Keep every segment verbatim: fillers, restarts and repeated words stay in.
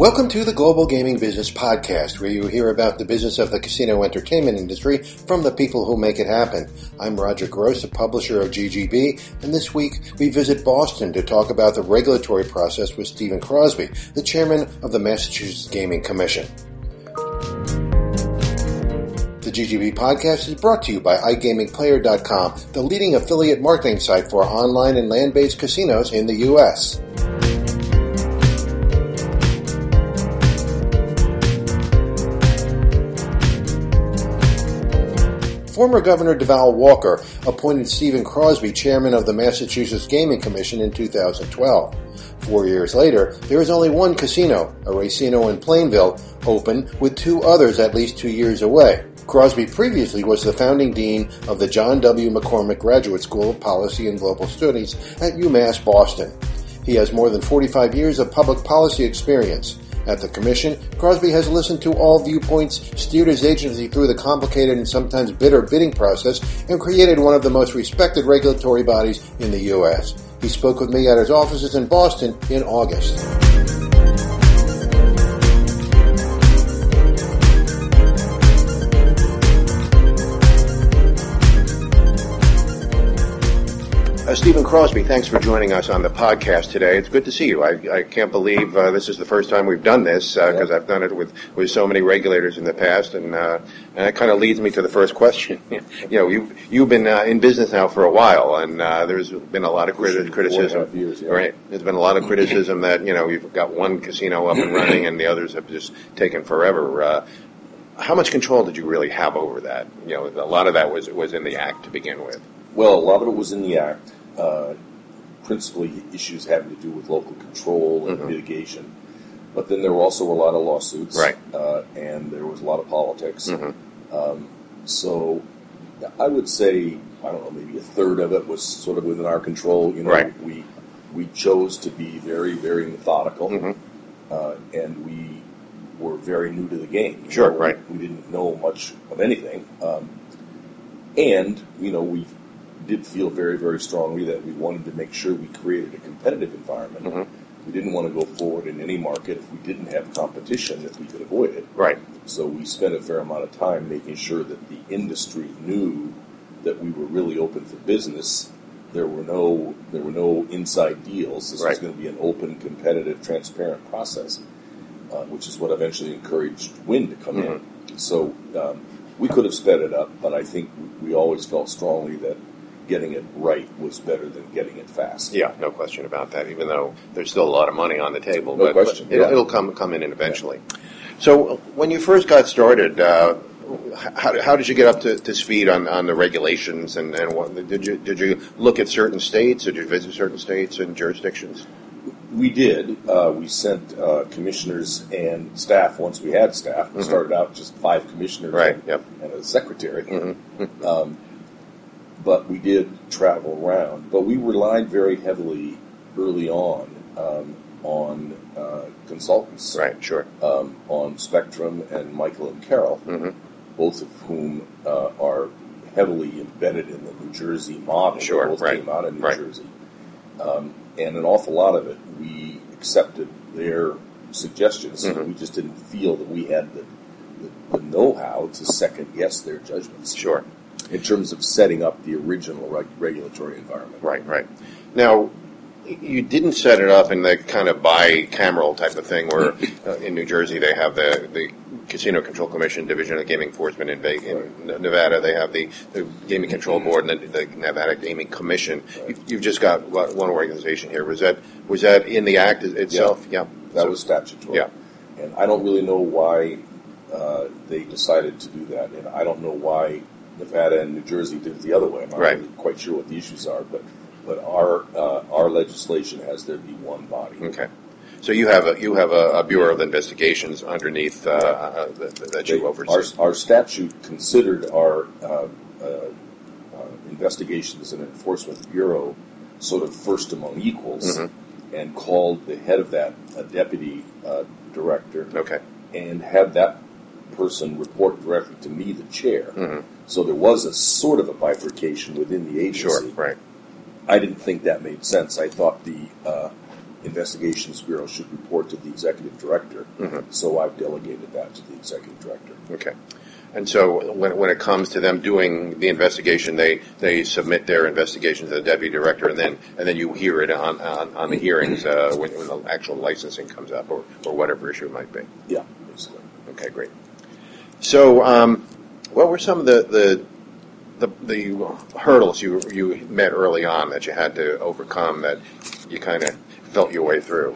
Welcome to the Global Gaming Business Podcast, where you hear about the business of the casino entertainment industry from the people who make it happen. I'm Roger Gross, a publisher of G G B, and this week we visit Boston to talk about the regulatory process with Stephen Crosby, the chairman of the Massachusetts Gaming Commission. The G G B podcast is brought to you by i gaming player dot com, the leading affiliate marketing site for online and land-based casinos in the U S Former Governor Deval Walker appointed Stephen Crosby chairman of the Massachusetts Gaming Commission in two thousand twelve. Four years later, there is only one casino, a Racino in Plainville, open, with two others at least two years away. Crosby previously was the founding dean of the John W. McCormick Graduate School of Policy and Global Studies at UMass Boston. He has more than forty-five years of public policy experience. At the Commission, Crosby has listened to all viewpoints, steered his agency through the complicated and sometimes bitter bidding process, and created one of the most respected regulatory bodies in the U S. He spoke with me at his offices in Boston in August. Uh, Stephen Crosby, thanks for joining us on the podcast today. It's good to see you. I, I can't believe uh, this is the first time we've done this because uh, I've done it with, with so many regulators in the past, and uh, and that kind of leads me to the first question. you know, you've you've been uh, in business now for a while, and uh, there's been a lot of criti- criticism. Years, yeah. Right? There's been a lot of criticism that you know you've got one casino up and running, and the others have just taken forever. Uh, how much control did you really have over that? You know, a lot of that was was in the act to begin with. Well, a lot of it was in the act. Uh, principally issues having to do with local control and mm-hmm. mitigation. But then there were also a lot of lawsuits. Right. Uh, and there was a lot of politics. Mm-hmm. Um, so I would say, I don't know, maybe a third of it was sort of within our control. You know, right. we we chose to be very, very methodical. Mm-hmm. Uh, and we were very new to the game. Sure, know, right. We, we didn't know much of anything. Um, and, you know, we did feel very, very strongly that we wanted to make sure we created a competitive environment. Mm-hmm. We didn't want to go forward in any market if we didn't have competition, if we could avoid it. Right. So we spent a fair amount of time making sure that the industry knew that we were really open for business. There were no there were no inside deals. This right. was going to be an open, competitive, transparent process, uh, which is what eventually encouraged Wynn to come mm-hmm. in. So um, we could have sped it up, but I think we always felt strongly that getting it right was better than getting it fast. Yeah, no question about that, even though there's still a lot of money on the table. No but, question. But it'll, yeah. it'll come come in eventually. Yeah. So when you first got started, uh, how, how did you get up to, to speed on, on the regulations? And, and what, did you did you look at certain states? Did you visit certain states and jurisdictions? We did. Uh, we sent uh, commissioners and staff, once we had staff. We mm-hmm. started out just five commissioners right. and, yep. and a secretary. Mm-hmm. um, But we did travel around. But we relied very heavily early on um, on uh, consultants. Right, sure. Um, on Spectrum and Michael and Carol, mm-hmm. both of whom uh, are heavily embedded in the New Jersey model. Sure, they both right. came out of New right. Jersey. Um, and an awful lot of it, we accepted their suggestions. Mm-hmm. We just didn't feel that we had the, the, the know-how to second-guess their judgments. Sure. In terms of setting up the original reg- regulatory environment. Right, right. Now, you didn't set it up in the kind of bicameral type of thing where uh, in New Jersey they have the, the Casino Control Commission Division of Gaming Enforcement. In, Vegas, in right. Nevada they have the, the Gaming Control Board and the, the Nevada Gaming Commission. Right. You, you've just got one organization here. Was that was that in the Act itself? Yeah, yeah. that so, was statutory. Yeah. And I don't really know why uh, they decided to do that, and I don't know why Nevada and New Jersey did it the other way. I'm not right. really quite sure what the issues are, but but our uh, our legislation has there be one body. Okay, so you have a you have a, a Bureau of Investigations underneath uh, uh, that, that you they, oversee. Our, our statute considered our uh, uh, uh, Investigations and Enforcement Bureau sort of first among equals, mm-hmm. and called the head of that a deputy uh, director. Okay, and had that person report directly to me, the chair. Mm-hmm. So there was a sort of a bifurcation within the agency. Sure, right. I didn't think that made sense. I thought the uh, investigations bureau should report to the executive director. Mm-hmm. So I've delegated that to the executive director. Okay. And so when when it comes to them doing the investigation, they, they submit their investigation to the deputy director, and then and then you hear it on, on, on the hearings uh, when, when the actual licensing comes up, or, or whatever issue it might be. Yeah, basically. Okay, great. So, um, what were some of the, the the the hurdles you you met early on that you had to overcome that you kind of felt your way through?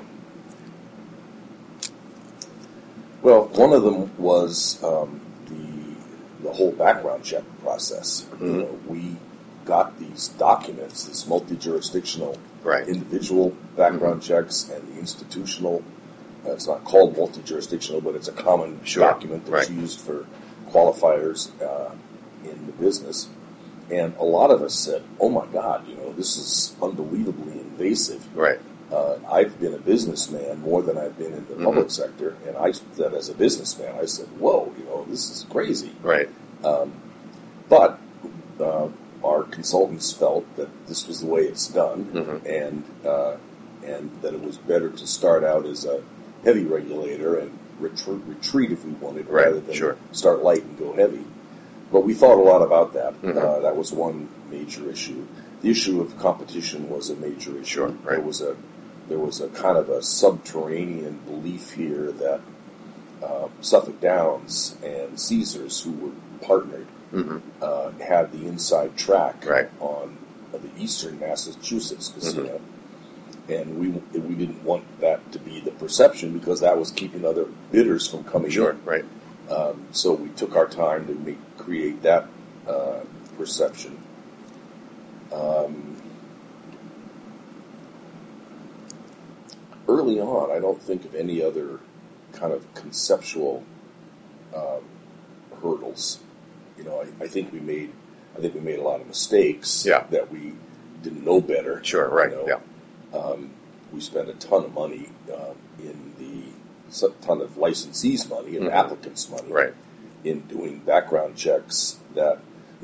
Well, one of them was um, the the whole background check process. Mm-hmm. You know, we got these documents, this multi-jurisdictional Right. individual background mm-hmm. checks and the institutional. Uh, it's not called multi-jurisdictional, but it's a common Sure. document that's Right. used for qualifiers uh, in the business. And a lot of us said, "Oh my God, you know, this is unbelievably invasive." Right. Uh, I've been a businessman more than I've been in the Mm-hmm. public sector, and I said, as a businessman, I said, "Whoa, you know, this is crazy." Right. Um, but uh, our consultants felt that this was the way it's done, Mm-hmm. and uh, and that it was better to start out as a heavy regulator and retreat, retreat if we wanted, Right, rather than sure. start light and go heavy. But we thought a lot about that. Mhm. Uh, that was one major issue. The issue of competition was a major issue. Sure, right. There was a there was a kind of a subterranean belief here that uh, Suffolk Downs and Caesars, who were partnered, Mm-hmm. uh, had the inside track Right. on uh, the Eastern Massachusetts casino. And we we didn't want that to be the perception because that was keeping other bidders from coming Sure. in. Right. Um, so we took our time to make, create that uh, perception. Um, early on, I don't think of any other kind of conceptual um, hurdles. You know, I, I think we made I think we made a lot of mistakes Yeah. that we didn't know better. Sure. Right. You know? Yeah. Um, we spent a ton of money uh, in the a ton of licensees' money and Mhm. applicants' money Right. in doing background checks that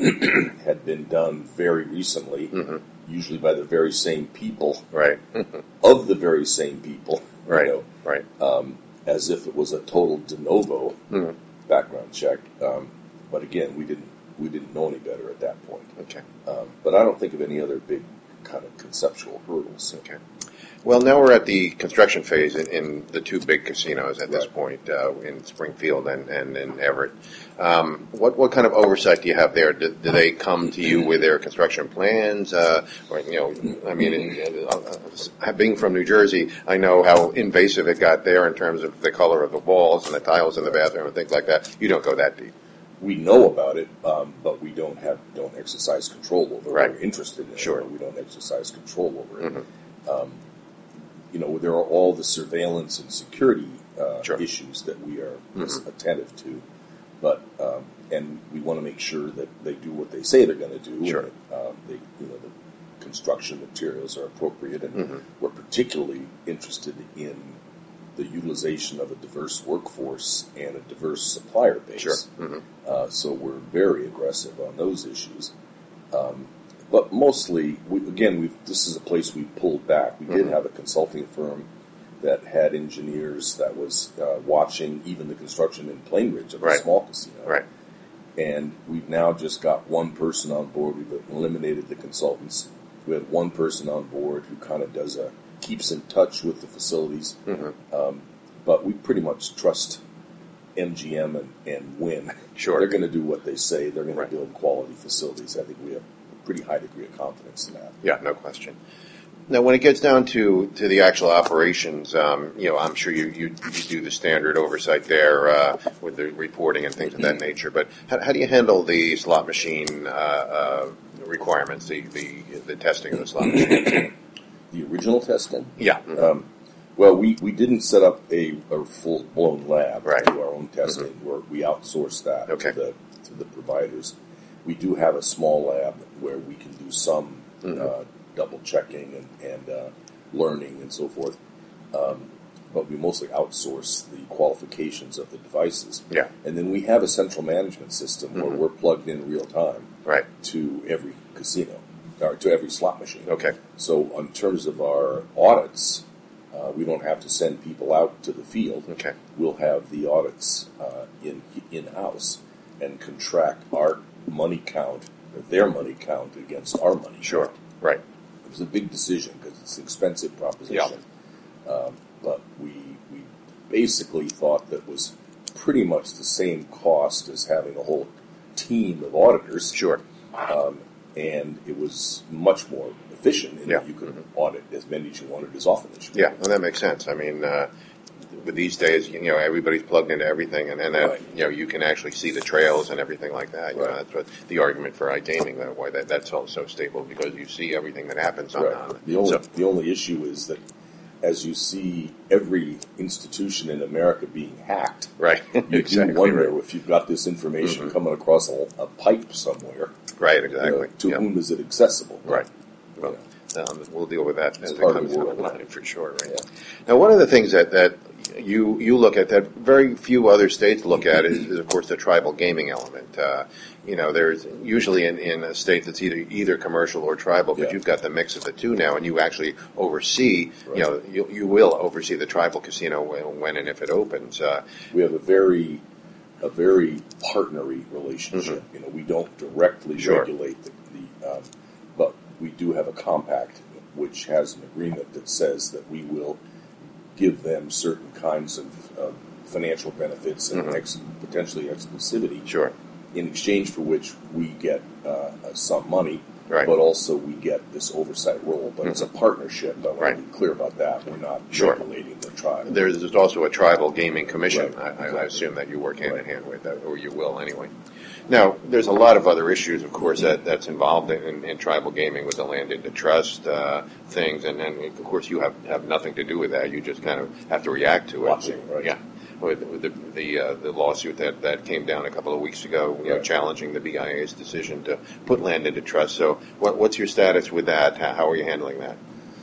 had been done very recently, Mm-hmm. usually by the very same people, Right. of the very same people, Right. you know, Right. um, as if it was a total de novo Mhm. background check. Um, but again, we didn't we didn't know any better at that point. Okay. Um, but I don't think of any other big kind of conceptual hurdles. Okay. Well, now we're at the construction phase in, in the two big casinos at this Right. point, uh, in Springfield and, and in Everett. Um, what what kind of oversight do you have there? Do, do they come to you with their construction plans? Uh, or you know, I mean, uh, uh, being from New Jersey, I know how invasive it got there in terms of the color of the walls and the tiles in the bathroom and things like that. You don't go that deep. We know about it, um, but we don't have don't exercise control over it. Right. We're interested in Sure. it, but we don't exercise control over it. Mhm. Um, you know, there are all the surveillance and security uh, Sure. issues that we are Mhm. attentive to, but um, and we want to make sure that they do what they say they're going to do. Sure. And that, um, they, you know, the construction materials are appropriate, and Mhm. we're particularly interested in the utilization of a diverse workforce and a diverse supplier base. Sure. Mm-hmm. Uh, so we're very aggressive on those issues. Um, but mostly, we, again, we've, this is a place we pulled back. We did Mhm. have a consulting firm that had engineers that was uh, watching even the construction in Plainridge of a Right. small casino. Right. And we've now just got one person on board. We've eliminated the consultants. We have one person on board who kind of does a keeps in touch with the facilities. Mm-hmm. Um, but we pretty much trust M G M and, and Win. Sure. They're going to do what they say. They're going Right. to build quality facilities. I think we have a pretty high degree of confidence in that. Yeah, no question. Now, when it gets down to, to the actual operations, um, you know, I'm sure you, you, you do the standard oversight there uh, with the reporting and things of that nature. But how, how do you handle the slot machine uh, uh, requirements, the, the the testing of the slot machine? The original testing? Yeah. Um, well, we, we didn't set up a, a full-blown lab Right. to do our own testing. Mm-hmm. We're, we outsource that Okay. to, the, to the providers. We do have a small lab where we can do some Mhm. uh, double-checking and, and uh, learning and so forth. Um, but we mostly outsource the qualifications of the devices. Yeah. And then we have a central management system where Mhm. we're plugged in real time Right. to every casino, or to every slot machine. Okay. So in terms of our audits, Uh, we don't have to send people out to the field. Okay. We'll have the audits uh, in in house and contract our money count, or their money count, against our money. Sure. Count. Right. It was a big decision because it's an expensive proposition. Yeah. Um, but we we basically thought that was pretty much the same cost as having a whole team of auditors. Sure. Um, and it was much more efficient in Yeah. that you could Mm-hmm. audit as many as you wanted, as often as you Yeah, wanted. well, that makes sense. I mean, uh, with these days, you know, everybody's plugged into everything, and then that, Right. you know, you can actually see the trails and everything like that. You know, Right. that's what the argument for iGaming, that why that that's all so stable, because you see everything that happens on, Right. on it. The only So, the only issue is that as you see every institution in America being hacked, right, you exactly, do wonder right. if you've got this information Mhm. coming across a, a pipe somewhere. Right, you know, exactly. to Yeah. whom is it accessible? Right. Well, um, we'll deal with that as it part of comes the down world. the line, for sure. Right. Yeah. Now, one of the things that, that you you look at that very few other states look at is, is of course, the tribal gaming element. Uh, you know, there's usually in, in a state that's either either commercial or tribal, but Yeah. you've got the mix of the two now, and you actually oversee. Right. You know, you you will oversee the tribal casino when, when and if it opens. Uh, We have a very a very partnery relationship. Mhm. You know, we don't directly Sure. regulate the, the um, but we do have a compact which has an agreement that says that we will give them certain kinds of uh, financial benefits and Mhm. ex- potentially exclusivity, sure. in exchange for which we get uh, some money, Right. but also we get this oversight role. But it's a partnership. I want Right. to be clear about that. We're not Sure. regulating the tribe. There's, there's also a tribal gaming commission. Right, I, I exactly. assume that you work hand in Right. hand with that, or you will anyway. Now, there's a lot of other issues, of course, that, that's involved in, in tribal gaming with the land into trust uh, things, and then of course you have, have nothing to do with that. You just kind of have to react to it. Watching, right. Yeah. With, with the the, uh, the lawsuit that, that came down a couple of weeks ago, you know, Right. challenging the B I A's decision to put land into trust. So, what, what's your status with that? How, how are you handling that?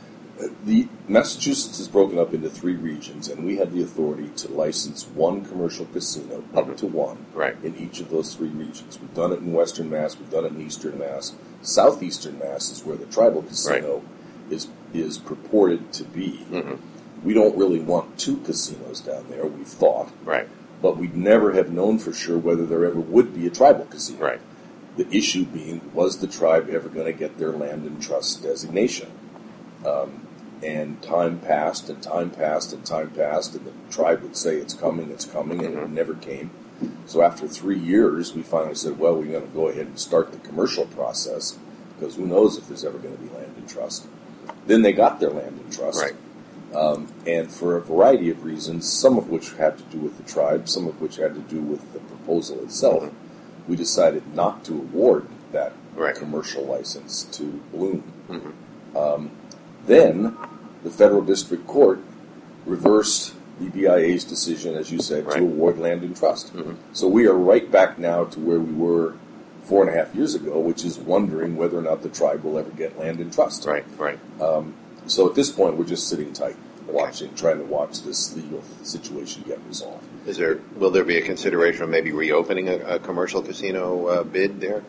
The Massachusetts is broken up into three regions, and we have the authority to license one commercial casino, up Mhm. to one, Right. in each of those three regions. We've done it in Western Mass, we've done it in Eastern Mass. Southeastern Mass is where the tribal casino is is purported to be. Mm-hmm. We don't really want two casinos down there, we've thought, Right. but we'd never have known for sure whether there ever would be a tribal casino. Right. The issue being, was the tribe ever going to get their land and trust designation? Um, and time passed, and time passed, and time passed, and the tribe would say, it's coming, it's coming, and it Mhm. never came. So after three years, we finally said, well, we're going to go ahead and start the commercial process, because who knows if there's ever going to be land in trust. Then they got their land in trust. Right. Um, and for a variety of reasons, some of which had to do with the tribe, some of which had to do with the proposal itself, Mhm. we decided not to award that Right. commercial license to Bloom. Mm-hmm. Um, then the federal district court reversed the B I A's decision, as you said, Right. to award land in trust. Mhm. So we are right back now to where we were four and a half years ago, which is wondering whether or not the tribe will ever get land in trust. Right. Right. Um, so at this point, we're just sitting tight, watching, trying to watch this legal situation get resolved. Is there will there be a consideration of maybe reopening a, a commercial casino uh, bid there?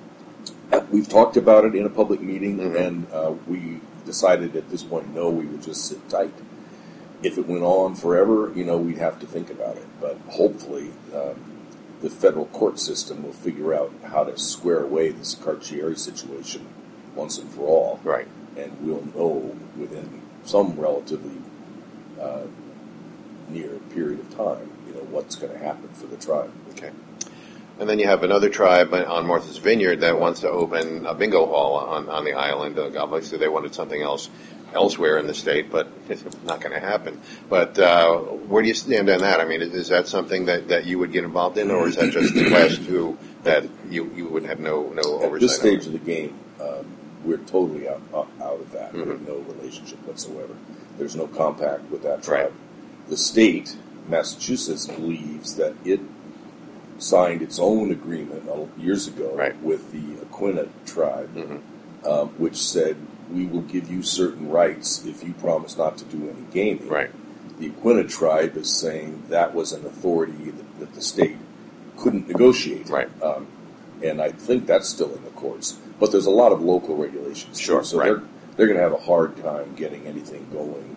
Uh, We've talked about it in a public meeting, Mhm. and uh, we decided at this point, no, we would just sit tight. If it went on forever, you know, we'd have to think about it. But hopefully, um, the federal court system will figure out how to square away this Carcieri situation once and for all. Right. And we'll know within some relatively uh, near period of time, you know, what's going to happen for the tribe. Okay. And then you have another tribe on Martha's Vineyard that wants to open a bingo hall on, on the island. Uh, obviously, they wanted something else elsewhere in the state, but it's not going to happen. But uh, where do you stand on that? I mean, is, is that something that, that you would get involved in, or is that just the class two that you, you would have no, no oversight At this stage over? of the game, um, we're totally out, out out of that. We have Mhm. no relationship whatsoever. There's no compact with that Right. tribe. The state, Massachusetts, believes that it signed its own agreement uh, years ago Right. with the Aquina tribe, Mhm. um, which said, we will give you certain rights if you promise not to do any gaming. Right. The Aquina tribe is saying that was an authority that, that the state couldn't negotiate. Right. Um, and I think that's still in the courts. But there's a lot of local regulations. too. Sure, So right. they're they're going to have a hard time getting anything going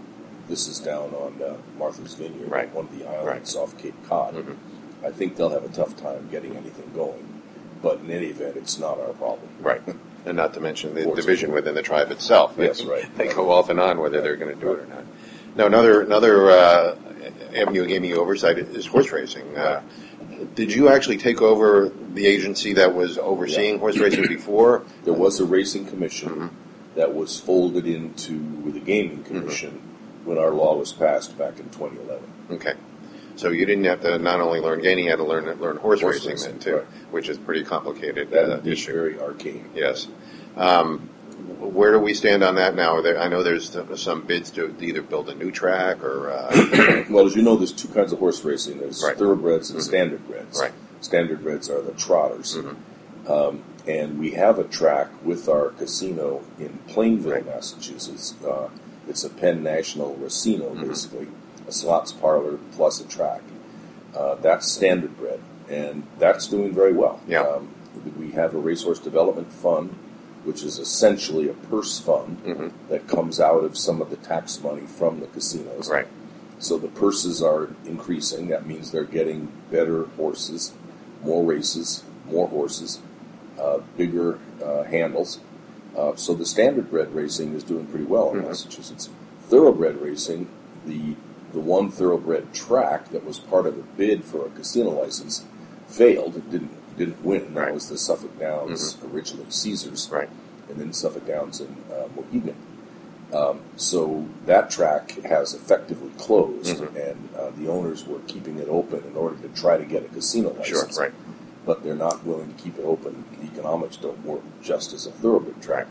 this is down on uh, Martha's Vineyard, right. one of the islands right. off Cape Cod. Mm-hmm. I think they'll have a tough time getting anything going. But in any event, it's not our problem. Right. And not to mention the division within the tribe itself. Yes, right. They go off and on whether they're going to do it or not. Now, another another uh, avenue of gaming oversight is horse racing. Uh, did you actually take over the agency that was overseeing yeah. horse racing before? There was a racing commission mm-hmm. that was folded into the gaming commission mm-hmm. when our law was passed back in twenty eleven. Okay. So you didn't have to not only learn gaming, you had to learn learn horse, horse racing, racing then too, right. which is pretty complicated. That uh, is very arcane. Yes. Um, where do we stand on that now? There, I know there's some bids to either build a new track or. Uh, well, as you know, there's two kinds of horse racing. There's right. thoroughbreds and mm-hmm. standardbreds. Right. Standardbreds are the trotters. Mm-hmm. Um, and we have a track with our casino in Plainville, right. Massachusetts. Uh, it's a Penn National Racino, mm-hmm. basically. A slots parlor plus a track. Uh, that's standardbred, and that's doing very well. Yeah. Um, we have a racehorse development fund, which is essentially a purse fund mm-hmm. that comes out of some of the tax money from the casinos. Right. So the purses are increasing. That means they're getting better horses, more races, more horses, uh, bigger uh, handles. Uh, so the standardbred racing is doing pretty well in mm-hmm. Massachusetts. Thoroughbred racing, the the one thoroughbred track that was part of a bid for a casino license failed. It didn't didn't win. That right. was the Suffolk Downs, mm-hmm. originally Caesars, right. and then Suffolk Downs and uh, Mohegan. Um, so that track has effectively closed, mm-hmm. and uh, the owners were keeping it open in order to try to get a casino license. Sure, right. But they're not willing to keep it open. The economics don't work just as a thoroughbred track.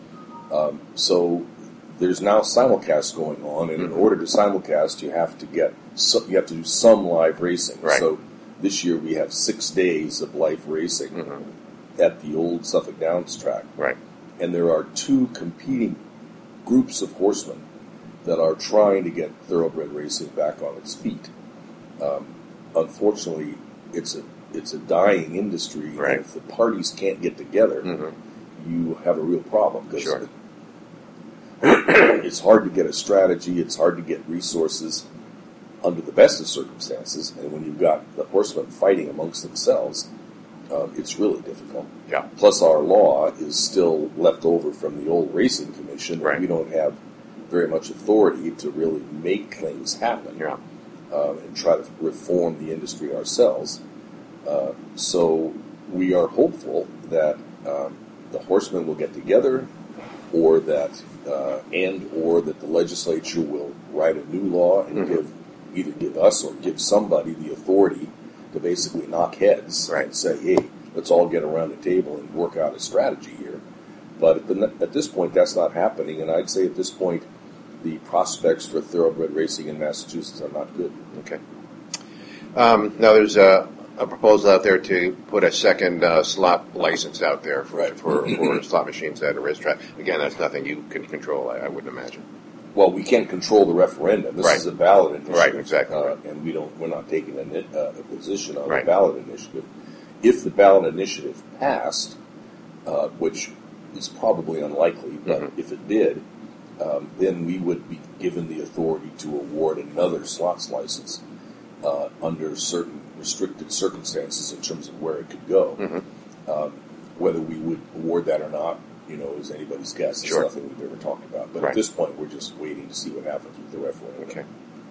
Um, so there's now simulcast going on, and mm-hmm. in order to simulcast, you have to get so, you have to do some live racing. Right. So this year we have six days of live racing mm-hmm. at the old Suffolk Downs track, right. and there are two competing groups of horsemen that are trying to get thoroughbred racing back on its feet. Um, unfortunately, it's a it's a dying industry, right. and if the parties can't get together, mm-hmm. you have a real problem. Because sure. it's hard to get a strategy, it's hard to get resources under the best of circumstances, and when you've got the horsemen fighting amongst themselves, uh, it's really difficult. Yeah. Plus, our law is still left over from the old racing commission, right. and we don't have very much authority to really make things happen yeah. uh, and try to reform the industry ourselves. Uh, so we are hopeful that um, the horsemen will get together, or that uh, and or that the legislature will write a new law and mm-hmm. give either give us or give somebody the authority to basically knock heads right. and say, hey, let's all get around the table and work out a strategy here. But at, the, at this point, that's not happening, and I'd say at this point, the prospects for thoroughbred racing in Massachusetts are not good. Okay. Um, now, there's a, a proposal out there to put a second uh, slot license out there for, right. for, for slot machines at a racetrack. Again, that's nothing you can control, I, I wouldn't imagine. Well, we can't control the referendum. This right. is a ballot initiative, right? Exactly, uh, right. and we don't. We're not taking a, uh, a position on right. the ballot initiative. If the ballot initiative passed, uh, which is probably unlikely, but mm-hmm. if it did, um, then we would be given the authority to award another slots license uh, under certain restricted circumstances in terms of where it could go. Mm-hmm. Um, whether we would award that or not, you know, is anybody's guess. It's sure. nothing we've ever talked about. But right. at this point, we're just waiting to see what happens with the referendum. Okay.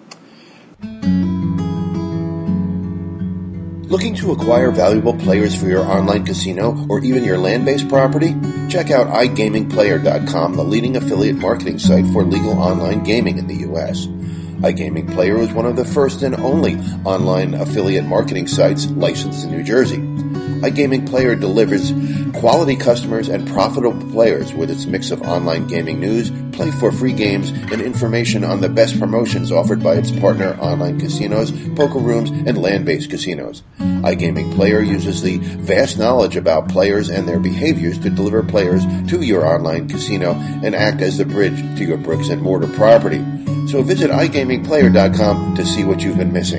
Looking to acquire valuable players for your online casino or even your land-based property? Check out i gaming player dot com, the leading affiliate marketing site for legal online gaming in the U S iGaming Player is one of the first and only online affiliate marketing sites licensed in New Jersey. iGaming Player delivers quality customers and profitable players with its mix of online gaming news, play for free games, and information on the best promotions offered by its partner online casinos, poker rooms, and land-based casinos. iGaming Player uses the vast knowledge about players and their behaviors to deliver players to your online casino and act as the bridge to your bricks and mortar property. So visit i gaming player dot com to see what you've been missing.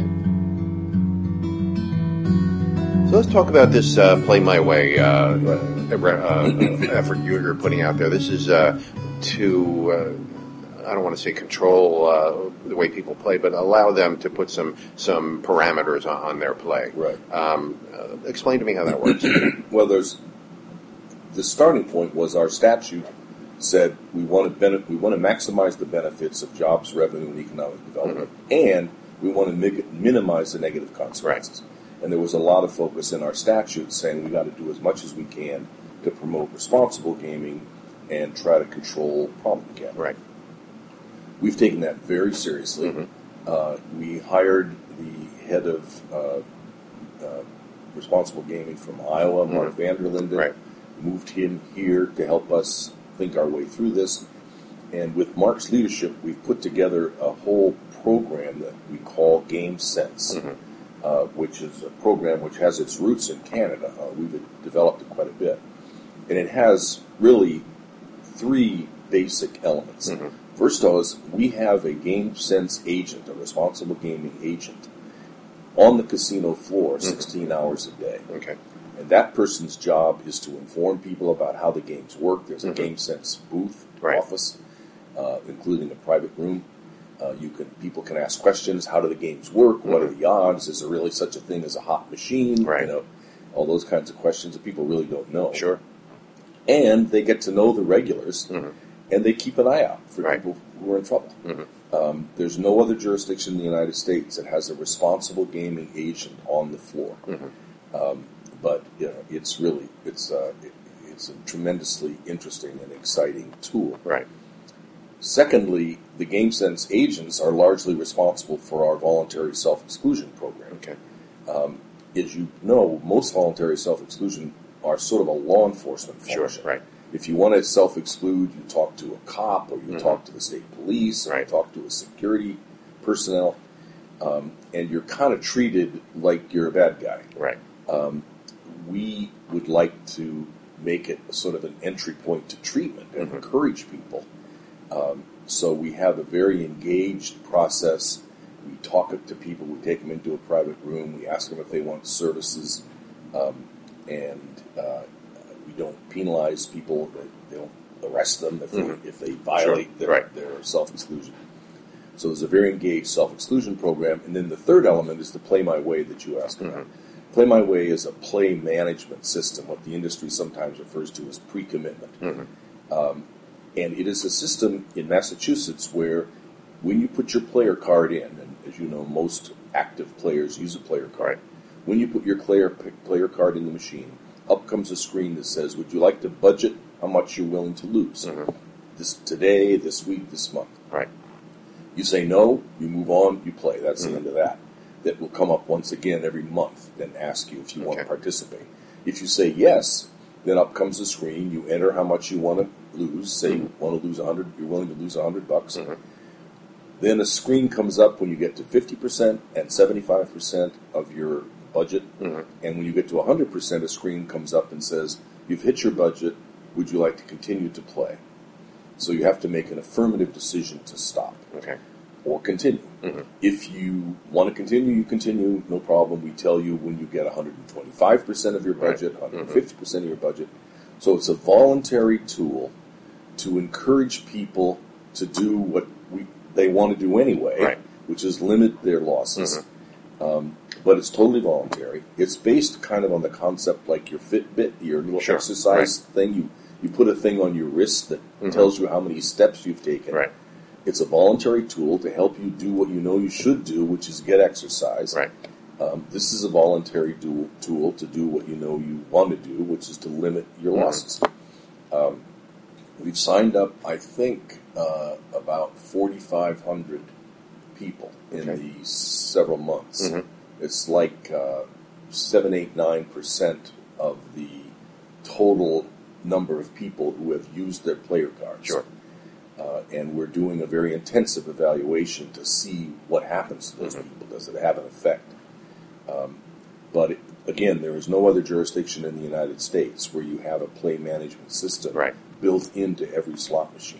So let's talk about this uh, Play My Way uh, uh, effort you're putting out there. This is uh, to uh, I don't want to say control uh, the way people play, but allow them to put some some parameters on, on their play. Right. Um, uh, explain to me how that works. Well, there's the starting point was our statute said we want to benefit, we want to maximize the benefits of jobs, revenue, and economic development, mm-hmm. and we want to mig- minimize the negative consequences. Right. And there was a lot of focus in our statute saying we got to do as much as we can to promote responsible gaming and try to control problem gambling. Right. We've taken that very seriously. Mm-hmm. Uh, we hired the head of uh, uh, responsible gaming from Iowa, mm-hmm. Mark Vanderlinden. Right. Moved him here to help us think our way through this. And with Mark's leadership, we've put together a whole program that we call Game Sense, mm-hmm. uh, which is a program which has its roots in Canada. Uh, we've developed it quite a bit. And it has really three basic elements. Mm-hmm. First of all, is we have a Game Sense agent, a responsible gaming agent, on the casino floor mm-hmm. sixteen hours a day. Okay. And that person's job is to inform people about how the games work. There's a mm-hmm. Game Sense booth, right. office, uh, including a private room. Uh, you can people can ask questions. How do the games work? Mm-hmm. What are the odds? Is there really such a thing as a hot machine? Right. You know, all those kinds of questions that people really don't know. Sure. And they get to know the regulars, mm-hmm. and they keep an eye out for right. people who are in trouble. Mm-hmm. Um, there's no other jurisdiction in the United States that has a responsible gaming agent on the floor. Mm-hmm. Um, but you know, it's really it's uh, it, it's a tremendously interesting and exciting tool. Right. Secondly, the Game Sense agents are largely responsible for our voluntary self-exclusion program. Okay. Um, as you know, most voluntary self-exclusion are sort of a law enforcement function. Sure, right. If you want to self-exclude, you talk to a cop, or you mm-hmm. talk to the state police, or right. you talk to a security personnel, um, and you're kind of treated like you're a bad guy. Right. Um, we would like to make it sort of an entry point to treatment and mm-hmm. encourage people. Um, so we have a very engaged process. We talk to people. We take them into a private room. We ask them if they want services. Um, and uh, we don't penalize people. They don't arrest them if, mm-hmm. they, if they violate sure. their, right. their self-exclusion. So there's a very engaged self-exclusion program. And then the third element is the Play My Way that you asked about. Mm-hmm. Play My Way is a play management system, what the industry sometimes refers to as pre-commitment. Mm-hmm. Um, and it is a system in Massachusetts where when you put your player card in, and as you know, most active players use a player card, when you put your player, player card in the machine, up comes a screen that says, would you like to budget how much you're willing to lose? Mm-hmm. This today, this week, this month. Right. You say no, you move on, you play. That's mm-hmm. the end of that. That will come up once again every month and ask you if you okay. want to participate. If you say yes, then up comes the screen. You enter how much you want to lose. Say mm-hmm. you want to lose a hundred. You're willing to lose a hundred bucks. Mm-hmm. Then a screen comes up when you get to fifty percent and seventy-five percent of your budget. Mm-hmm. And when you get to one hundred percent, a screen comes up and says, you've hit your budget. Would you like to continue to play? So you have to make an affirmative decision to stop. Okay. Or continue. Mm-hmm. If you want to continue, you continue, no problem. We tell you when you get one hundred twenty-five percent of your budget, right. one hundred fifty percent mm-hmm. of your budget. So it's a voluntary tool to encourage people to do what we they want to do anyway, right. which is limit their losses. Mm-hmm. Um, but it's totally voluntary. It's based kind of on the concept like your Fitbit, your little sure. exercise right. thing. You, you put a thing on your wrist that mm-hmm. tells you how many steps you've taken. Right. It's a voluntary tool to help you do what you know you should do, which is get exercise. Right. Um, this is a voluntary dual, tool to do what you know you want to do, which is to limit your mm-hmm. losses. Um, we've signed up, I think, uh, about forty-five hundred people in okay. these several months. Mm-hmm. It's like uh, seven, eight, nine percent of the total number of people who have used their player cards. Sure. Uh, and we're doing a very intensive evaluation to see what happens to those mm-hmm. people. Does it have an effect? Um, but it, again, there is no other jurisdiction in the United States where you have a play management system right. built into every slot machine.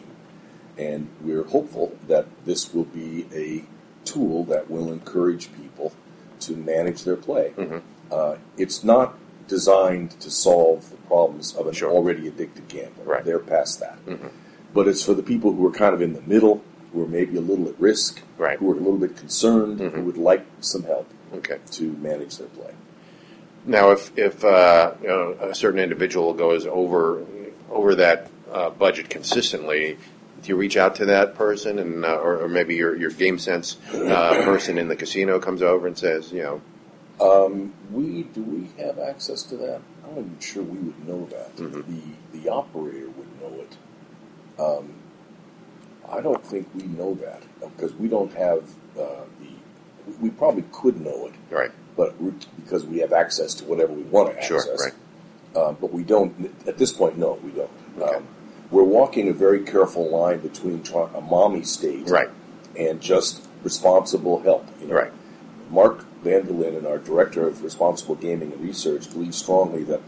And we're hopeful that this will be a tool that will encourage people to manage their play. Mm-hmm. Uh, it's not designed to solve the problems of an sure. already addicted gambler. Right. They're past that. Mm-hmm. But it's for the people who are kind of in the middle, who are maybe a little at risk, Right. who are a little bit concerned, Mhm. who would like some help Okay. to manage their play. Now, if if uh, you know, a certain individual goes over over that uh, budget consistently, do you reach out to that person, and uh, or, or maybe your your game sense uh, person in the casino comes over and says, you know, Um, we do we have access to that? I'm not even sure we would know that. Mhm. The the operator would know it. Um, I don't think we know that because we don't have uh, the. We probably could know it, right, but we, because we have access to whatever we want to Sure, access. right. Uh, but we don't at this point. No, we don't. Okay. Um, we're walking a very careful line between try, a mommy state right, and just responsible help. You know? right, Mark Vanderlyn, and our Director of Responsible Gaming and Research, believe strongly that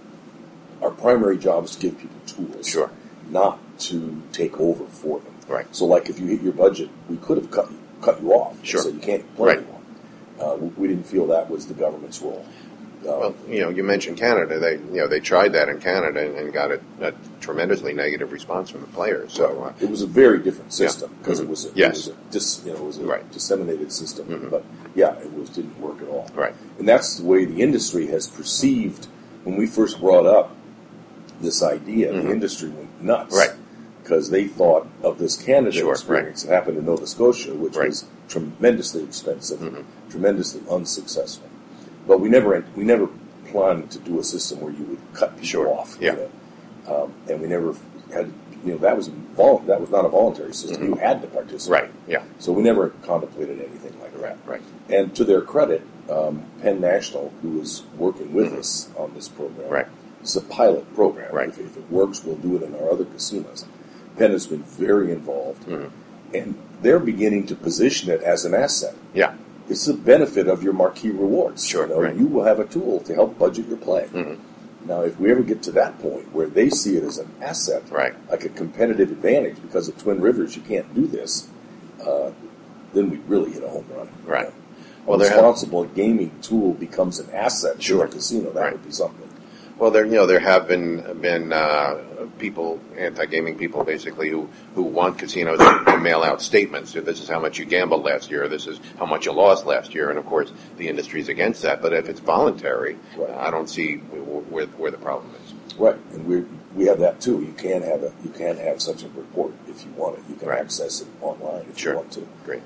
our primary job is to give people tools, Sure. not to take over for them. Right. So, like if you hit your budget, we could have cut you, cut you off. Sure. So you can't play Right. anymore. Uh, we, we didn't feel that was the government's role. Um, Well, you know, you mentioned Canada. They, you know, they tried that in Canada and, and got a, a tremendously negative response from the players. So, uh, it was a very different Yeah. system because it was a, Yes. it was a dis, you know, it was a Right. disseminated system. Mhm. But yeah, it was didn't work at all. right, And that's the way the industry has perceived. When we first brought up this idea, Mhm. the industry went nuts. Right. Because they thought of this Canada Sure, experience that happened in Nova Scotia, which Right. was tremendously expensive, Mhm. tremendously unsuccessful. But we never we never planned to do a system where you would cut people Sure, off. yeah. You know? um, and we never had, you know, that was vol- that was not a voluntary system. Mhm. You had to participate. right, yeah, So we never contemplated anything like that. right, And to their credit, um, Penn National, who is working with Mhm. us on this program, right, it's a pilot program. Right. If, if it works, we'll do it in our other casinos. Penn has been very involved, Mhm. and they're beginning to position it as an asset. yeah, It's a benefit of your marquee rewards. Sure, You know, right. you will have a tool to help budget your play. Mhm. Now, if we ever get to that point where they see it as an asset, right, like a competitive advantage, because at Twin Rivers you can't do this, uh, then we really hit a home run. Right. You know? Well, a there have- responsible gaming tool becomes an asset Sure. to a casino. That Right. would be something. Well, there, you know, there have been been uh, people, anti-gaming people, basically, who, who want casinos to mail out statements. So this is how much you gambled last year. This is how much you lost last year. And of course, the industry's against that. But if it's voluntary, Right. I don't see where, where the problem is. Right, and we we have that too. You can have a you can have such a report if you want it. You can Right. access it online if Sure. you want to. Great.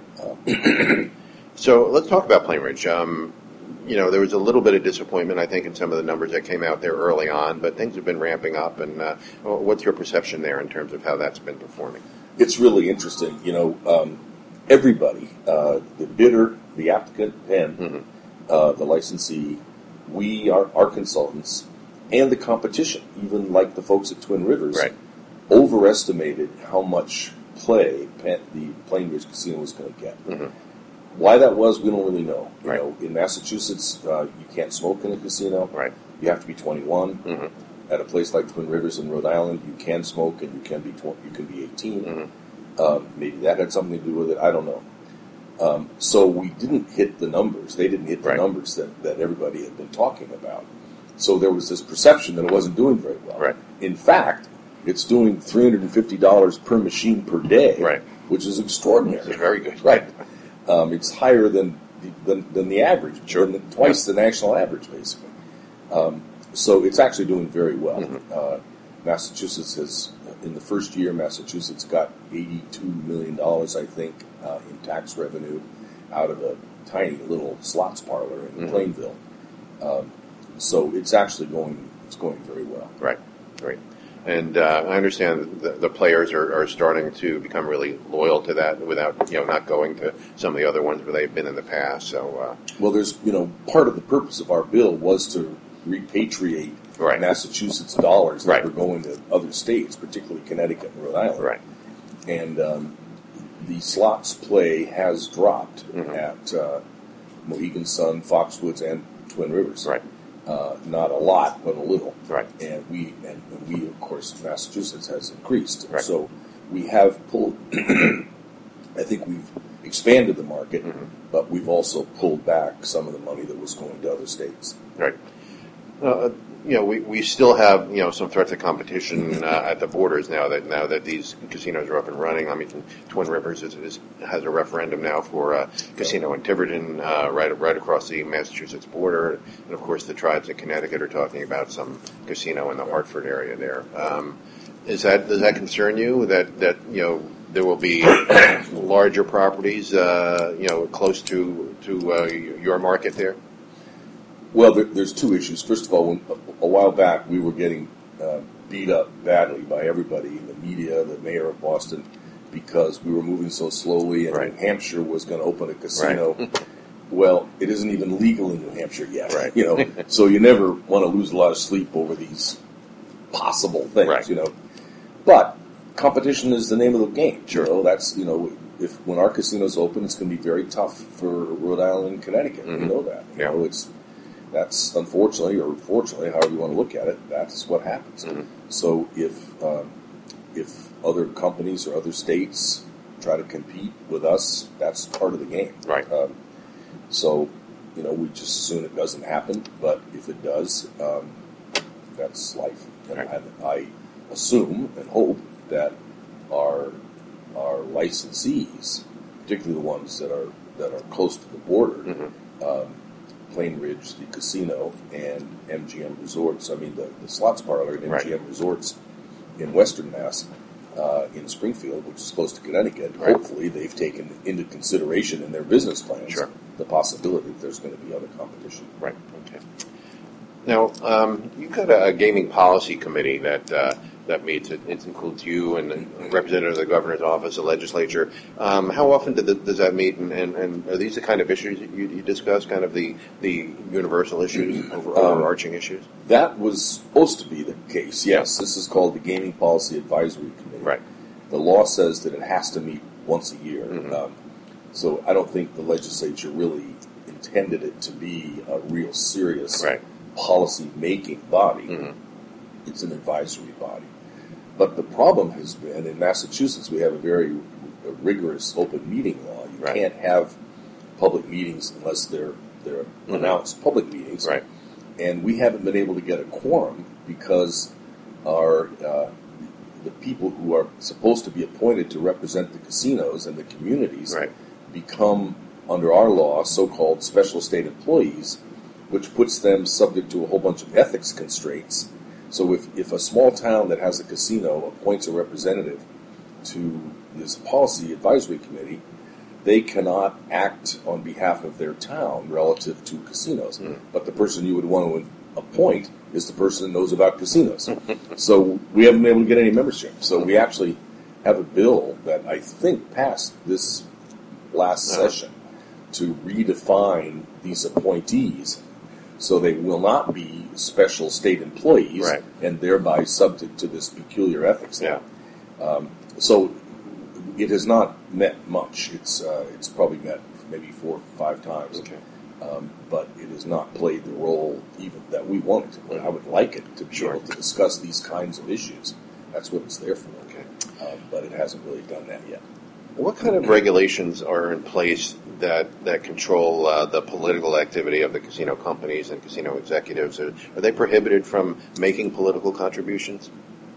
Um, So let's talk about Plainridge. Um, you know, there was a little bit of disappointment, I think, in some of the numbers that came out there early on, but things have been ramping up. And uh, what's your perception there in terms of how that's been performing? it's really interesting. You know, um, everybody, uh, the bidder, the applicant, Penn, Mhm. uh, the licensee, we are our consultants, and the competition, even like the folks at Twin Rivers, Right. overestimated how much play Penn, the Plainridge Casino was going to get. Mhm. Why that was, we don't really know. You Right. know, in Massachusetts, uh, you can't smoke in a casino. Right. You have to be twenty-one. Mhm. At a place like Twin Rivers in Rhode Island, you can smoke and you can be tw- you can be eighteen. Mhm. Um, maybe that had something to do with it. I don't know. Um, so we didn't hit the numbers. They didn't hit the Right. numbers that, that everybody had been talking about. So there was this perception that it wasn't doing very well. Right. In fact, it's doing three hundred fifty dollars per machine per day, Right. which is extraordinary. It's very good. Right. Um, it's higher than the, than, than the average, Sure. than the, twice the national average, basically. Um, so it's actually doing very well. Mhm. Uh, Massachusetts has, in the first year, Massachusetts got eighty-two million dollars, I think, uh, in tax revenue out of a tiny little slots parlor in Mhm. Plainville. Um, so it's actually going, it's going very well. Right, right. And uh, I understand the, the players are, are starting to become really loyal to that without, you know, not going to some of the other ones where they've been in the past. So, uh, Well, there's, you know, part of the purpose of our bill was to repatriate Right. Massachusetts dollars that Right. were going to other states, particularly Connecticut and Rhode Island. right, And um, the slots play has dropped Mhm. at uh, Mohegan Sun, Foxwoods, and Twin Rivers. right, Uh, not a lot, but a little. right. And we, and we, of course, Massachusetts has increased. Right. So we have pulled. I think we've expanded the market, Mhm. but we've also pulled back some of the money that was going to other states. Right. Uh, you know, we, we still have, you know, some threats of competition uh, at the borders now that now that these casinos are up and running. I mean, Twin Rivers is, is, has a referendum now for a casino in Tiverton, uh, right right across the Massachusetts border, and of course the tribes in Connecticut are talking about some casino in the Hartford area there. Um, is that does that concern you that that you know there will be larger properties, uh, you know, close to to uh, your market there? Well, there, there's two issues. First of all, when, a, a while back, we were getting uh, beat up badly by everybody in the media, the mayor of Boston, because we were moving so slowly, and right. New Hampshire was going to open a casino. Right. Well, it isn't even legal in New Hampshire yet, right. you know. So you never want to lose a lot of sleep over these possible things, right. you know. But competition is the name of the game. Sure. You know, that's you know, if when our casinos open, it's going to be very tough for Rhode Island and Connecticut. Mm-hmm. You know that. You yeah. know, it's. That's unfortunately, or fortunately, however you want to look at it, that's what happens. Mm-hmm. So if um, if other companies or other states try to compete with us, that's part of the game. Right. Um, so, you know, we just assume it doesn't happen, but if it does, um, that's life. And right. I, I assume and hope that our our licensees, particularly the ones that are that are close to the border. Mm-hmm. Um, Plain Ridge, the casino, and M G M Resorts. I mean, the, the slots parlor at M G M right. Resorts in Western Mass, uh, in Springfield, which is close to Connecticut. Right. Hopefully, they've taken into consideration in their business plans sure. the possibility that there's going to be other competition. Right. Okay. Now, um, you've got a, a gaming policy committee that uh, that meets. It, it includes you and a representative of the governor's office, the legislature. Um, how often do the, does that meet, and, and, and are these the kind of issues that you, you discuss, kind of the, the universal issues, over, Um, overarching issues? That was supposed to be the case, yes. This is called the Gaming Policy Advisory Committee. Right. The law says that it has to meet once a year. Mm-hmm. Um, so I don't think the legislature really intended it to be a real serious Right. policy-making body. Mm-hmm. It's an advisory body. But the problem has been, in Massachusetts, we have a very rigorous open meeting law. You Right. can't have public meetings unless they're they're Mm-hmm. announced public meetings. Right. And we haven't been able to get a quorum because our uh, the people who are supposed to be appointed to represent the casinos and the communities Right. become, under our law, so-called special state employees, which puts them subject to a whole bunch of ethics constraints. So if, if a small town that has a casino appoints a representative to this policy advisory committee, they cannot act on behalf of their town relative to casinos. Mm. But the person you would want to appoint is the person that knows about casinos. So we haven't been able to get any membership. So we actually have a bill that I think passed this last Uh-huh. session to redefine these appointees so they will not be special state employees Right. and thereby subject to this peculiar ethics law. Yeah. Um, so it has not met much. It's uh, it's probably met maybe four or five times. Okay. Um, but it has not played the role even that we want it to play. I would like it to be Sure. able to discuss these kinds of issues. That's what it's there for. Okay. Um, but it hasn't really done that yet. What kind of regulations are in place that that control uh, the political activity of the casino companies and casino executives? Are, are they prohibited from making political contributions?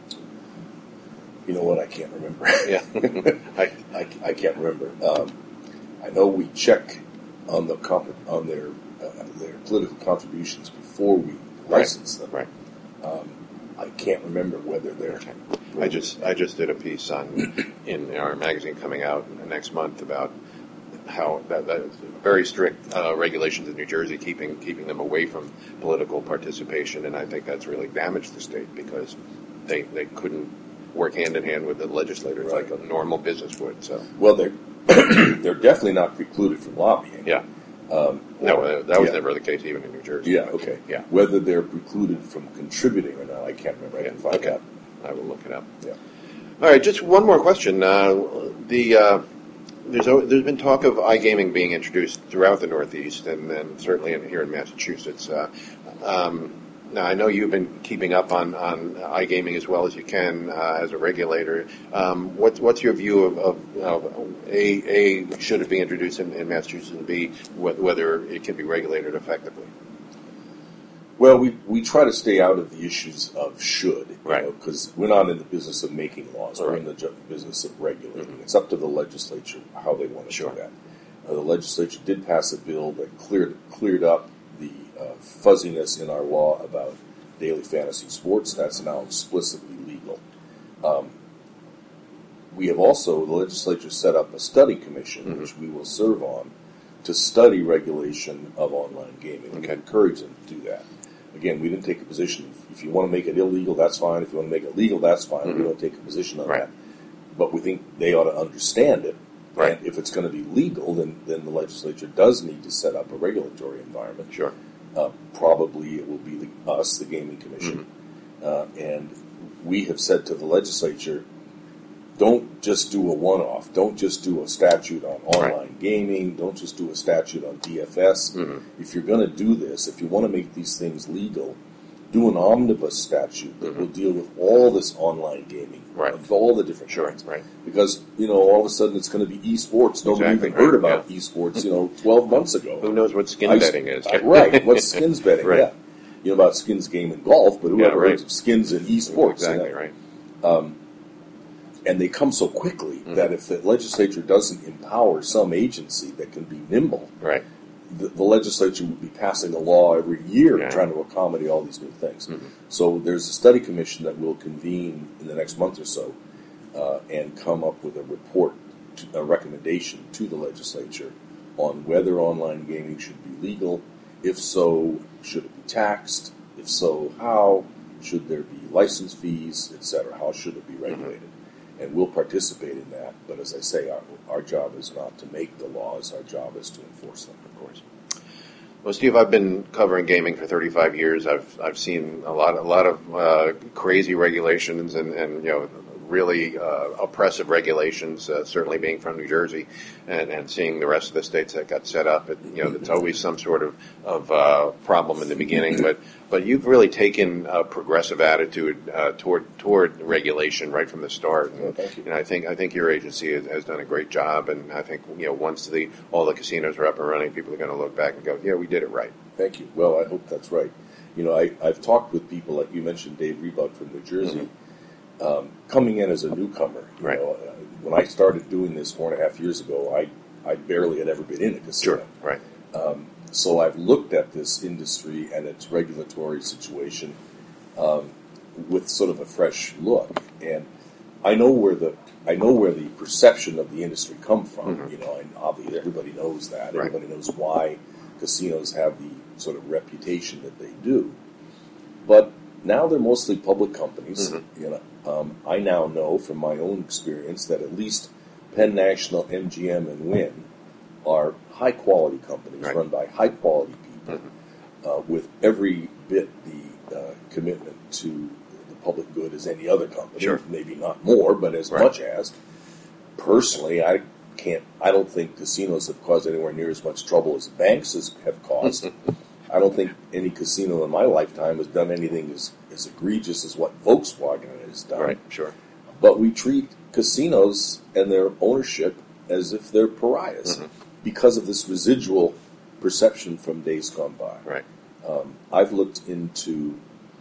You know what? I can't remember. Yeah. I, I, I can't remember. Um, I know we check on the comp- on their uh, their political contributions before we license them. Right. Um, I can't remember whether they're. I just I just did a piece on in our magazine coming out next month about how that, that very strict uh, regulations in New Jersey keeping keeping them away from political participation, and I think that's really damaged the state because they they couldn't work hand in hand with the legislators Right. like a normal business would. So Well, they're they're definitely not precluded from lobbying. yeah, Um, no, or- uh, that was yeah. never the case even in New Jersey. Yeah. Okay. Yeah. Whether they're precluded from contributing or not, I can't remember. I Yeah, can find okay. out. I will look it up. Yeah. All right, just one more question. Uh, the uh, there's al- there's been talk of iGaming being introduced throughout the Northeast, and, and certainly in, here in Massachusetts. Uh, um, now, I know you've been keeping up on, on iGaming as well as you can uh, as a regulator. Um, what's what's your view of, of, of a a should it be introduced in, in Massachusetts, and b wh- whether it can be regulated effectively? Well, we, we try to stay out of the issues of should, right? Because we're not in the business of making laws. Right. We're in the ju- business of regulating. Mm-hmm. It's up to the legislature how they want to sure. do that. Uh, the legislature did pass a bill that cleared cleared up the uh, fuzziness in our law about daily fantasy sports. That's now explicitly legal. Um, we have also, the legislature set up a study commission, mm-hmm. which we will serve on, to study regulation of online gaming. We okay. encourage them to do that. Again, we didn't take a position. If you want to make it illegal, that's fine. If you want to make it legal, that's fine. Mm-hmm. We don't take a position on right. that. But we think they ought to understand it. Right. And if it's going to be legal, then, then the legislature does need to set up a regulatory environment. Sure. Uh, probably it will be the, us, the Gaming Commission. Mm-hmm. Uh, and we have said to the legislature, don't just do a one-off. Don't just do a statute on online right. gaming. Don't just do a statute on D F S. Mm-hmm. If you're going to do this, if you want to make these things legal, do an omnibus statute that mm-hmm. will deal with all this online gaming, right. of all the different sure. kinds. Right. Because, you know, all of a sudden it's going to be esports. Nobody exactly. even heard right. about yeah. esports, you know, twelve months ago. Who knows what skin I, betting is? I, right. What's skins betting? right. Yeah. You know about skins game in golf, but who yeah, ever right. heard of skins in esports? Exactly, you know? right. Um, and they come so quickly mm-hmm. that if the legislature doesn't empower some agency that can be nimble, right. the, the legislature would be passing a law every year yeah. trying to accommodate all these new things. Mm-hmm. So there's a study commission that will convene in the next month or so uh, and come up with a report, to, a recommendation to the legislature on whether online gaming should be legal. If so, should it be taxed? If so, how? Should there be license fees, et cetera? How should it be regulated? Mm-hmm. And we'll participate in that. But as I say, our, our job is not to make the laws. Our job is to enforce them, of course. Well, Steve, I've been covering gaming for thirty-five years. I've I've seen a lot a lot of uh, crazy regulations and, and you know really uh, oppressive regulations. Uh, certainly, being from New Jersey, and, and seeing the rest of the states that got set up, it, you know, it's always some sort of of uh, problem in the beginning. But but you've really taken a progressive attitude uh, toward toward regulation right from the start. And, well, thank you. and I think I think your agency has, has done a great job. And I think you know once the all the casinos are up and running, people are going to look back and go, yeah, we did it right. Thank you. Well, I hope that's right. You know, I, I've talked with people like you mentioned, Dave Reebok from New Jersey. Mm-hmm. Um, coming in as a newcomer, you right. know, uh, when I started doing this four and a half years ago, I, I barely had ever been in a casino. Sure, right. Um, so I've looked at this industry and its regulatory situation um, with sort of a fresh look, and I know where the I know where the perception of the industry come from. Mm-hmm. You know, and obviously everybody knows that. Right. Everybody knows why casinos have the sort of reputation that they do, but now they're mostly public companies. Mm-hmm. You know. Um, I now know from my own experience that at least Penn National, M G M, and Wynn are high-quality companies right. run by high-quality people mm-hmm. uh, with every bit the uh, commitment to the public good as any other company. Sure. Maybe not more, but as right. much as. Personally, I can't. I don't think casinos have caused anywhere near as much trouble as banks has, have caused. I don't think any casino in my lifetime has done anything as, as egregious as what Volkswagen has done. Right, sure. But we treat casinos and their ownership as if they're pariahs mm-hmm. because of this residual perception from days gone by. Right. Um, I've looked into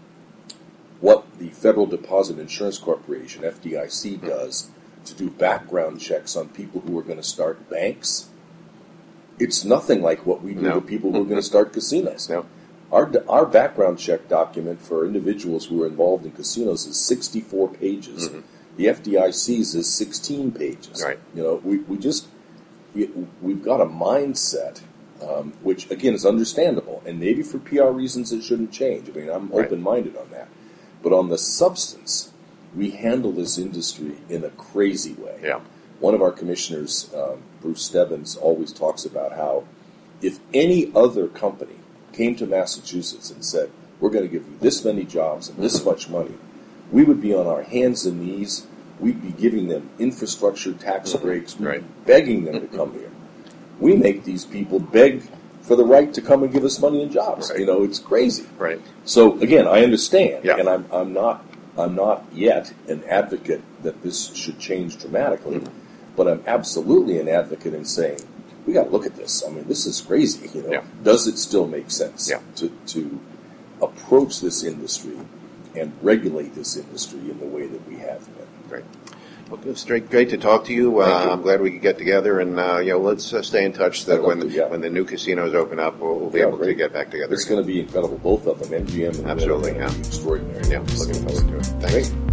what the Federal Deposit Insurance Corporation, F D I C, mm-hmm. does to do background checks on people who are going to start banks. It's nothing like what we do no. to people who are going to start casinos. No. Our our background check document for individuals who are involved in casinos is sixty-four pages. Mm-hmm. The F D I C's is sixteen pages. Right. You know, we, we just we, we've got a mindset um, which again is understandable, and maybe for P R reasons it shouldn't change. I mean, I'm right. open-minded on that, but on the substance, we handle this industry in a crazy way. Yeah. One of our commissioners, um, Bruce Stebbins, always talks about how if any other company came to Massachusetts and said, we're going to give you this many jobs and this much money, we would be on our hands and knees. We'd be giving them infrastructure tax breaks. We'd right. be begging them to come here. We make these people beg for the right to come and give us money and jobs. Right. You know, it's crazy. Right. So, again, I understand, yeah. and I'm, I'm not I'm not yet an advocate that this should change dramatically, mm-hmm. but I'm absolutely an advocate in saying, we got to look at this. I mean, this is crazy. You know, yeah. does it still make sense yeah. to to approach this industry and regulate this industry in the way that we have been. Great. Well, it's great, great to talk to you. Uh, you. I'm glad we could get together, and uh, you know, let's uh, stay in touch. That when to, yeah. when the new casinos open up, we'll, we'll be yeah, able great. to get back together. It's going to be incredible, both of them, M G M and Absolutely, Wynn, yeah. extraordinary. Yeah, looking forward to it. Thanks. Great.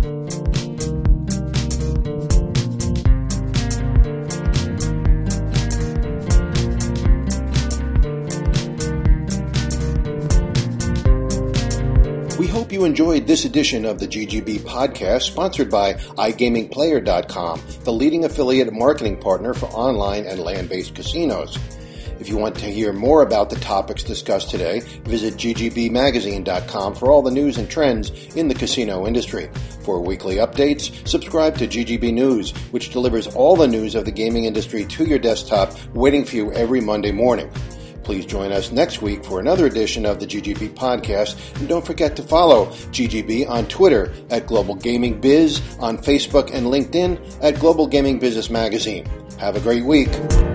We hope you enjoyed this edition of the G G B podcast, sponsored by i gaming player dot com, the leading affiliate marketing partner for online and land-based casinos. If you want to hear more about the topics discussed today, visit g g b magazine dot com for all the news and trends in the casino industry. For weekly updates, subscribe to G G B News, which delivers all the news of the gaming industry to your desktop, waiting for you every Monday morning. Please join us next week for another edition of the G G B podcast, and don't forget to follow G G B on Twitter at Global Gaming Biz, on Facebook and LinkedIn at Global Gaming Business Magazine. Have a great week.